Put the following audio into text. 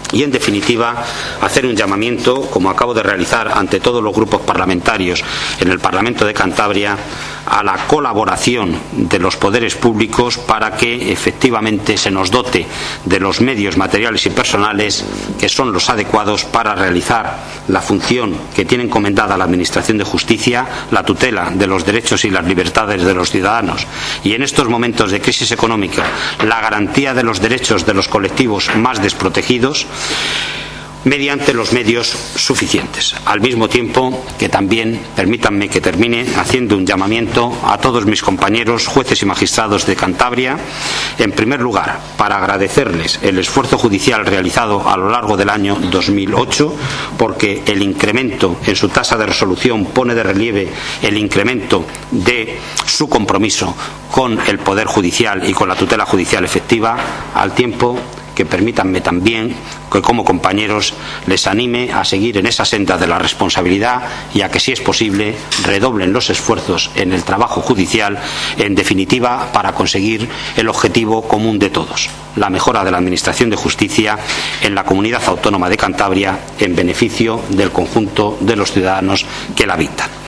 y, en definitiva, hacer un llamamiento, como acabo de realizar ante todos los grupos parlamentarios en el Parlamento de Cantabria, a la colaboración de los poderes públicos para que efectivamente se nos dote de los medios materiales y personales que son los adecuados para realizar la función que tiene encomendada la Administración de Justicia, la tutela de los derechos y las libertades de los ciudadanos, y en estos momentos de crisis económica la garantía de los derechos de los colectivos más desprotegidos, mediante los medios suficientes. Al mismo tiempo que también, permítanme que termine haciendo un llamamiento a todos mis compañeros jueces y magistrados de Cantabria, en primer lugar, para agradecerles el esfuerzo judicial realizado a lo largo del año 2008, porque el incremento en su tasa de resolución pone de relieve el incremento de su compromiso con el Poder Judicial y con la tutela judicial efectiva, al tiempo que permítanme también que como compañeros les anime a seguir en esa senda de la responsabilidad y a que, si es posible, redoblen los esfuerzos en el trabajo judicial, en definitiva, para conseguir el objetivo común de todos, la mejora de la Administración de Justicia en la Comunidad Autónoma de Cantabria en beneficio del conjunto de los ciudadanos que la habitan.